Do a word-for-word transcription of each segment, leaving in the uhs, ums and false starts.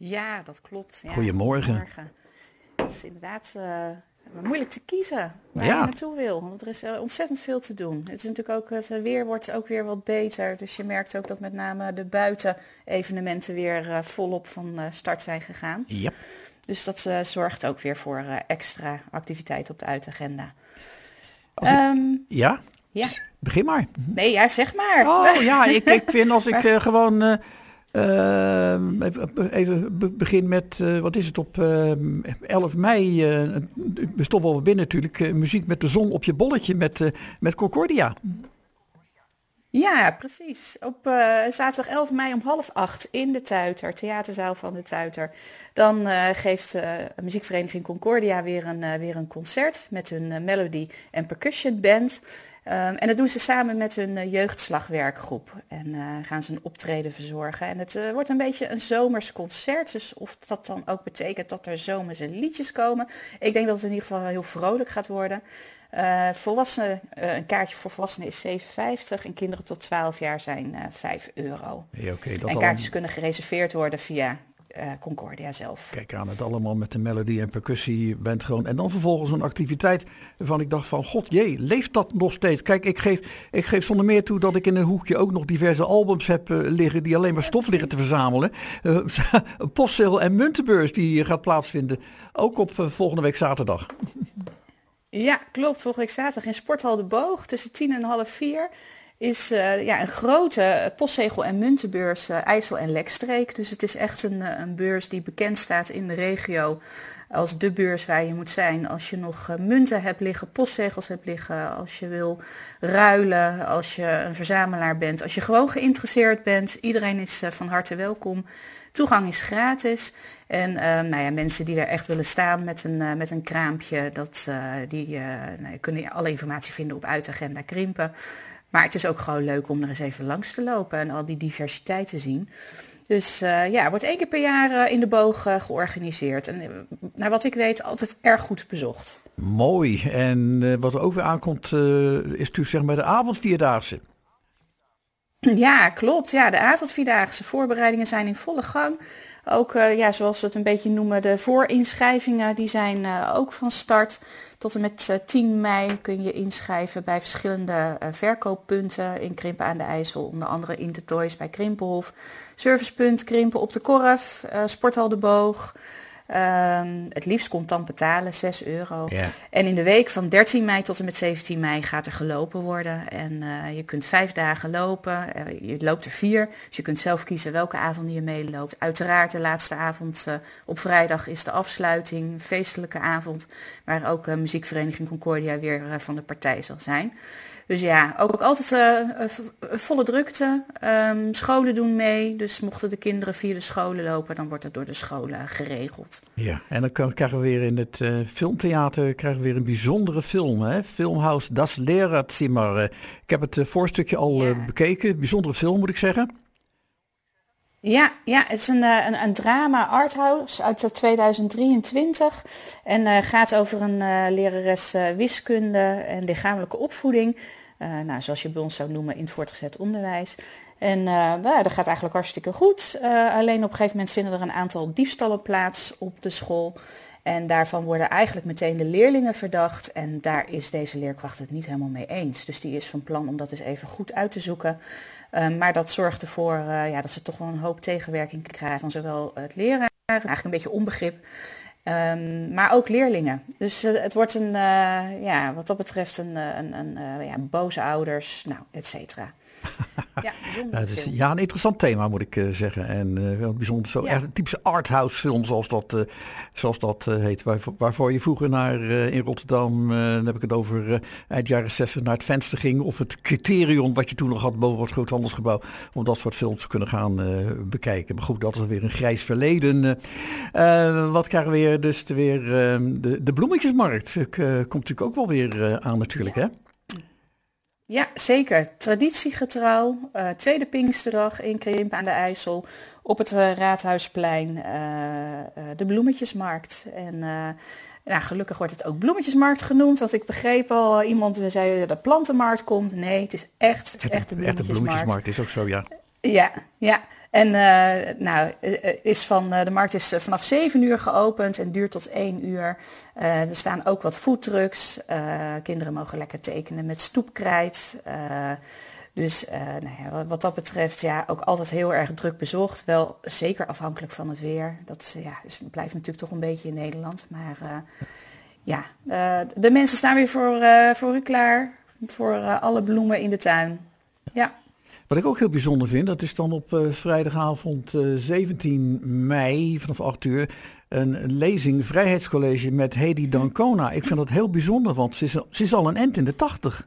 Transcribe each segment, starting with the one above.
Ja, dat klopt. Ja, Goedemorgen. goedemorgen. Het is inderdaad uh, moeilijk te kiezen waar Ja. je naartoe wil. Want er is uh, ontzettend veel te doen. Het is natuurlijk ook, het weer wordt ook weer wat beter. Dus je merkt ook dat met name de buitenevenementen weer uh, volop van uh, start zijn gegaan. Yep. Dus dat uh, zorgt ook weer voor uh, extra activiteit op de uitagenda. Als ik- Um, Ja? ja. Begin maar. Nee, ja, zeg maar. Oh ja, ik, ik vind als ik uh, gewoon uh, uh, even, even be- begin met, uh, wat is het, op uh, elf mei, uh, we stonden wel binnen natuurlijk, uh, muziek met de zon op je bolletje met, uh, met Concordia. Ja, precies. Op uh, zaterdag elf mei om half acht in de Tuiter, theaterzaal van de Tuiter. Dan uh, geeft uh, muziekvereniging Concordia weer een, uh, weer een concert met hun uh, melody en percussion band. Um, en dat doen ze samen met hun uh, jeugdslagwerkgroep. En uh, gaan ze een optreden verzorgen. En het uh, wordt een beetje een zomers concert. Dus of dat dan ook betekent dat er zomerse liedjes komen. Ik denk dat het in ieder geval heel vrolijk gaat worden. Uh, volwassenen, uh, een kaartje voor volwassenen is zeven vijftig en kinderen tot twaalf jaar zijn uh, vijf euro. Ja, okay, dat en al... kaartjes kunnen gereserveerd worden via uh, Concordia zelf. Kijk aan, het allemaal met de melody en percussie bent gewoon. En dan vervolgens een activiteit waarvan ik dacht van, god jee, leeft dat nog steeds? Kijk, ik geef, ik geef zonder meer toe dat ik in een hoekje ook nog diverse albums heb uh, liggen die alleen maar stof liggen te verzamelen. Uh, een postzegel en muntenbeurs die gaat plaatsvinden, ook op uh, volgende week zaterdag. Ja, klopt. Volgende week zaterdag in Sporthal de Boog tussen tien en half vier is uh, ja, een grote postzegel- en muntenbeurs uh, IJssel en Lekstreek. Dus het is echt een, uh, een beurs die bekend staat in de regio als de beurs waar je moet zijn. Als je nog uh, munten hebt liggen, postzegels hebt liggen, als je wil ruilen, als je een verzamelaar bent, als je gewoon geïnteresseerd bent. Iedereen is uh, van harte welkom. Toegang is gratis. En uh, nou ja, mensen die daar echt willen staan met een, uh, met een kraampje, dat, uh, die uh, nou, kunnen alle informatie vinden op Uitagenda Krimpen. Maar het is ook gewoon leuk om er eens even langs te lopen en al die diversiteit te zien. Dus uh, ja, wordt één keer per jaar uh, in de Boog uh, georganiseerd. En uh, naar wat ik weet altijd erg goed bezocht. Mooi. En uh, wat er ook weer aankomt uh, is natuurlijk zeg maar de avondvierdaagse. Ja, klopt. Ja, de avondvierdaagse voorbereidingen zijn in volle gang. Ook, uh, ja, zoals we het een beetje noemen, de voorinschrijvingen, die zijn uh, ook van start. Tot en met uh, tien mei kun je inschrijven bij verschillende uh, verkooppunten in Krimpen aan de IJssel. Onder andere Intertoys bij Krimpelhof, Servicepunt Krimpen op de Korf, uh, Sporthal de Boog. Um, het liefst komt dan betalen, zes euro. Ja. En in de week van dertien mei tot en met zeventien mei gaat er gelopen worden. En uh, je kunt vijf dagen lopen. Uh, je loopt er vier. Dus je kunt zelf kiezen welke avonden je meeloopt. Uiteraard de laatste avond uh, op vrijdag is de afsluiting. Een feestelijke avond. Waar ook uh, muziekvereniging Concordia weer uh, van de partij zal zijn. Dus ja, ook altijd uh, uh, volle drukte. Um, scholen doen mee. Dus mochten de kinderen via de scholen lopen, dan wordt het door de scholen geregeld. Ja, en dan kan- krijgen we weer in het uh, filmtheater krijgen we weer een bijzondere film. Hè? Filmhaus Das Lehrerzimmer. Uh, ik heb het uh, voorstukje al uh, Ja. bekeken. Bijzondere film moet ik zeggen. Ja, ja, het is een, uh, een, een drama arthouse uit uh, tweeduizend drieëntwintig. En uh, gaat over een uh, lerares uh, wiskunde en lichamelijke opvoeding. Uh, nou, zoals je bij ons zou noemen in het voortgezet onderwijs. En uh, nou, dat gaat eigenlijk hartstikke goed. Uh, alleen op een gegeven moment vinden er een aantal diefstallen plaats op de school. En daarvan worden eigenlijk meteen de leerlingen verdacht. En daar is deze leerkracht het niet helemaal mee eens. Dus die is van plan om dat eens even goed uit te zoeken. Uh, maar dat zorgt ervoor uh, ja, dat ze toch wel een hoop tegenwerking krijgen van zowel het leraar, eigenlijk een beetje onbegrip. Um, maar ook leerlingen. Dus uh, het wordt een, uh, ja, wat dat betreft een, een, een uh, ja, boze ouders, nou, et cetera. Ja, Ja, het is, ja, een interessant thema moet ik uh, zeggen. En uh, wel bijzonder zo. Ja. Echt een typische arthouse film zoals dat, uh, zoals dat uh, heet. Waarvoor, waarvoor je vroeger naar, uh, in Rotterdam, uh, dan heb ik het over uh, eind jaren zestig, naar het venster ging. Of het criterion wat je toen nog had boven het groothandelsgebouw. Om dat soort films te kunnen gaan uh, bekijken. Maar goed, dat is weer een grijs verleden. Uh, uh, wat krijgen we weer? Dus de, weer uh, de, de bloemetjesmarkt. Uh, komt natuurlijk ook wel weer uh, aan natuurlijk, ja. hè? Ja, zeker. Traditiegetrouw. Uh, tweede Pinksterdag in Krimpen aan de IJssel. Op het uh, Raadhuisplein. Uh, uh, de bloemetjesmarkt. En uh, nou, gelukkig wordt het ook bloemetjesmarkt genoemd. Want ik begreep al, uh, iemand zei dat de plantenmarkt komt. Nee, het is echt, het is echt de bloemetjesmarkt. Echt de bloemetjesmarkt is ook zo, ja. Ja, ja. En uh, nou, is van, uh, de markt is vanaf zeven uur geopend en duurt tot één uur. Uh, er staan ook wat foodtrucks. Uh, kinderen mogen lekker tekenen met stoepkrijt. Uh, dus uh, nou ja, wat dat betreft, ja, ook altijd heel erg druk bezocht. Wel zeker afhankelijk van het weer. Dat is, ja, dus het blijft natuurlijk toch een beetje in Nederland. Maar uh, ja, uh, de mensen staan weer voor, uh, voor u klaar. Voor uh, alle bloemen in de tuin. Ja. Wat ik ook heel bijzonder vind, dat is dan op uh, vrijdagavond uh, zeventien mei vanaf acht uur een lezing, Vrijheidscollege met Hedy Dancona. Ik vind dat heel bijzonder, want ze is, ze is al een end in de tachtig.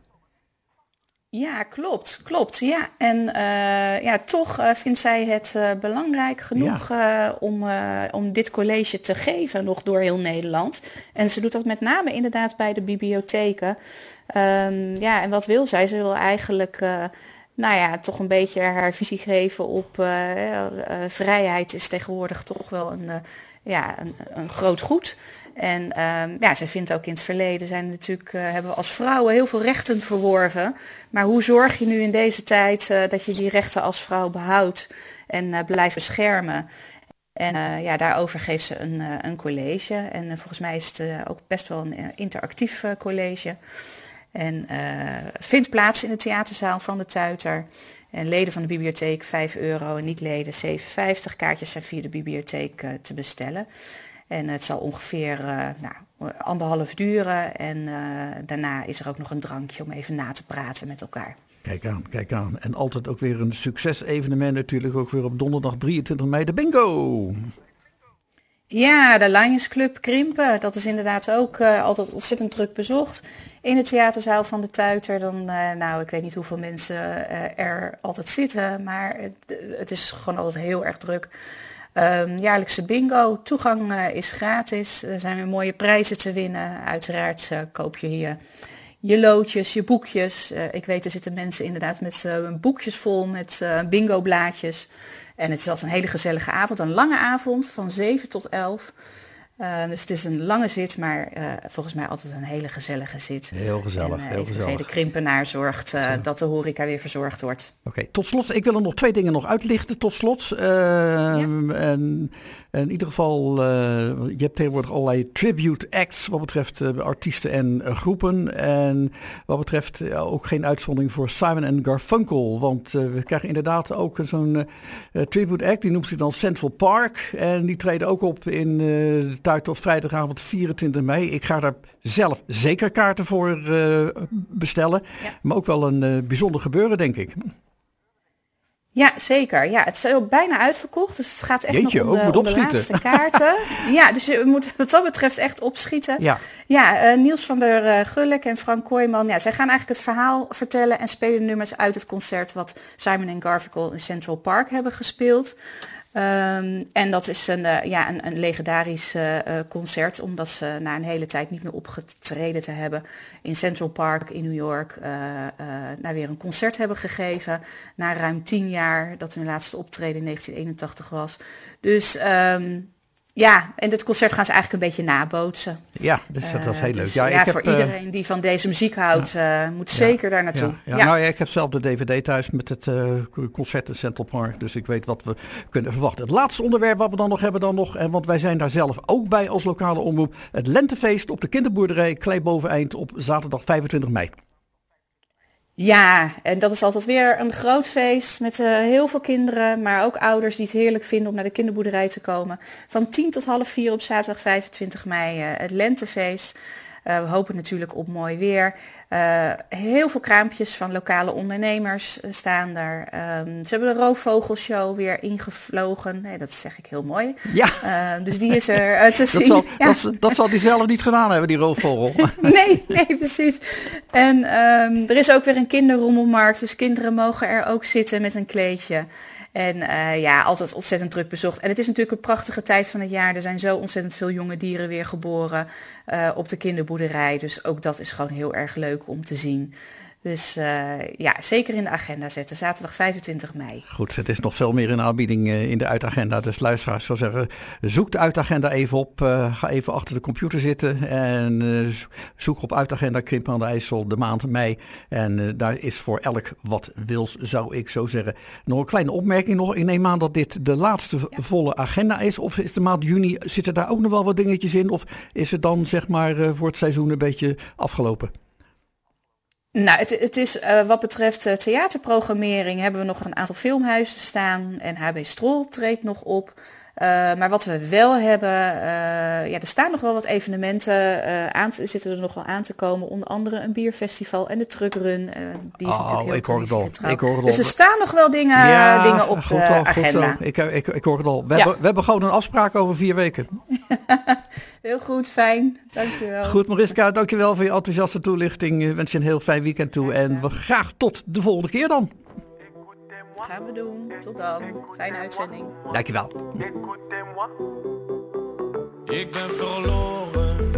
Ja, klopt, klopt. Ja. En uh, ja, toch uh, vindt zij het uh, belangrijk genoeg ja. uh, om, uh, om dit college te geven, nog door heel Nederland. En ze doet dat met name inderdaad bij de bibliotheken. Um, ja, en wat wil zij? Ze wil eigenlijk... Uh, Nou ja, toch een beetje haar visie geven op uh, uh, vrijheid is tegenwoordig toch wel een, uh, ja, een, een groot goed. En uh, ja, zij vindt ook in het verleden zijn natuurlijk, uh, hebben we als vrouwen heel veel rechten verworven. Maar hoe zorg je nu in deze tijd uh, dat je die rechten als vrouw behoudt en uh, blijft beschermen? En uh, ja, daarover geeft ze een, uh, een college. En uh, volgens mij is het uh, ook best wel een uh, interactief uh, college. En uh, vindt plaats in de theaterzaal van de Tuiter. En leden van de bibliotheek vijf euro en niet-leden zeven vijftig. Kaartjes zijn via de bibliotheek uh, te bestellen. En het zal ongeveer uh, nou, anderhalf duren. En uh, daarna is er ook nog een drankje om even na te praten met elkaar. Kijk aan, kijk aan. En altijd ook weer een succesevenement natuurlijk. Ook weer op donderdag drieëntwintig mei de bingo. Ja, de Lions Club Krimpen. Dat is inderdaad ook uh, altijd ontzettend druk bezocht. In de theaterzaal van de Tuiter. Dan, uh, nou, ik weet niet hoeveel mensen uh, er altijd zitten. Maar het, het is gewoon altijd heel erg druk. Um, jaarlijkse bingo. Toegang uh, is gratis. Er zijn weer mooie prijzen te winnen. Uiteraard uh, koop je hier je loodjes, je boekjes. Uh, ik weet, er zitten mensen inderdaad met uh, boekjes vol met uh, bingo blaadjes. En het is altijd een hele gezellige avond, een lange avond van zeven tot elf. Uh, dus het is een lange zit, maar uh, volgens mij altijd een hele gezellige zit. Heel gezellig, en, uh, heel gezellig. De Krimpenaar zorgt uh, dat de horeca weer verzorgd wordt. Oké, okay, tot slot, ik wil er nog twee dingen nog uitlichten, tot slot. Uh, ja. en, en in ieder geval, uh, je hebt tegenwoordig allerlei tribute acts wat betreft uh, artiesten en uh, groepen. En wat betreft uh, ook geen uitzondering voor Simon en Garfunkel. Want uh, we krijgen inderdaad ook zo'n uh, tribute act, die noemt zich dan Central Park. En die treden ook op in uh, de Tuiter op vrijdagavond vierentwintig mei. Ik ga daar zelf zeker kaarten voor uh, bestellen. Ja. Maar ook wel een uh, bijzonder gebeuren, denk ik. Ja, zeker. Ja, het is al bijna uitverkocht, dus het gaat echt Jeetje, nog om de, om de laatste kaarten. Ja, dus je moet wat dat betreft echt opschieten. Ja, ja uh, Niels van der uh, Gulik en Frank Kooijman, ja, zij gaan eigenlijk het verhaal vertellen en spelen nummers uit het concert wat Simon en Garfunkel in Central Park hebben gespeeld. Um, en dat is een, uh, ja, een, een legendarisch uh, concert, omdat ze na een hele tijd niet meer opgetreden te hebben in Central Park in New York, uh, uh, nou weer een concert hebben gegeven. Na ruim tien jaar, dat hun laatste optreden in negentien eenentachtig was. Dus um, ja, en dit concert gaan ze eigenlijk een beetje nabootsen. Ja, dus dat was heel uh, leuk. Dus, ja, ja, ik voor heb, iedereen die van deze muziek houdt, ja. uh, moet ja. zeker daar naartoe. Ja, ja. Ja. Nou ja, ik heb zelf de D V D thuis met het uh, concert in Central Park, dus ik weet wat we kunnen verwachten. Het laatste onderwerp wat we dan nog hebben dan nog, en want wij zijn daar zelf ook bij als lokale omroep, het lentefeest op de kinderboerderij Kleeboveneind op zaterdag vijfentwintig mei. Ja, en dat is altijd weer een groot feest met uh, heel veel kinderen, maar ook ouders die het heerlijk vinden om naar de kinderboerderij te komen. Van tien tot half vier op zaterdag vijfentwintig mei uh, het lentefeest. Uh, we hopen natuurlijk op mooi weer. Uh, heel veel kraampjes van lokale ondernemers staan daar. Um, ze hebben de roofvogelshow weer ingevlogen. Nee, dat zeg ik heel mooi. Ja. Uh, dus die is er uh, te zien. Dat zal, ja. dat, dat zal die zelf niet gedaan hebben, die roofvogel. nee, nee, precies. En um, er is ook weer een kinderrommelmarkt. Dus kinderen mogen er ook zitten met een kleedje. En uh, ja, altijd ontzettend druk bezocht. En het is natuurlijk een prachtige tijd van het jaar. Er zijn zo ontzettend veel jonge dieren weer geboren uh, op de kinderboerderij. Dus ook dat is gewoon heel erg leuk om te zien. Dus uh, ja, zeker in de agenda zetten. Zaterdag vijfentwintig mei. Goed, het is nog veel meer in aanbieding uh, in de uitagenda. Dus luisteraars, zou zeggen, zoek de uitagenda even op. Uh, ga even achter de computer zitten. En uh, zoek op uitagenda Krimpen aan de IJssel de maand mei. En uh, daar is voor elk wat wils, zou ik zo zeggen. Nog een kleine opmerking nog. Ik neem aan dat dit de laatste ja. volle agenda is. Of is de maand juni, zitten daar ook nog wel wat dingetjes in? Of is het dan zeg maar uh, voor het seizoen een beetje afgelopen? Nou, het, het is uh, wat betreft uh, theaterprogrammering hebben we nog een aantal filmhuizen staan en H B Strol treedt nog op. Uh, maar wat we wel hebben, uh, ja, er staan nog wel wat evenementen, uh, aan te, zitten er nog wel aan te komen. Onder andere een bierfestival en de truckrun. Uh, die is oh, natuurlijk heel ik hoor het al. Ik hoor het al. Dus er staan nog wel dingen, ja, dingen op de al, agenda. Ik, ik, ik hoor het al. We, ja. hebben, we hebben gewoon een afspraak over vier weken. Heel goed, fijn. Dankjewel. Goed, Mariska, dankjewel voor je enthousiaste toelichting. Ik wens je een heel fijn weekend toe. En we graag tot de volgende keer dan. Gaan we doen. Tot dan. Fijne uitzending. Dankjewel. Ik ben verloren.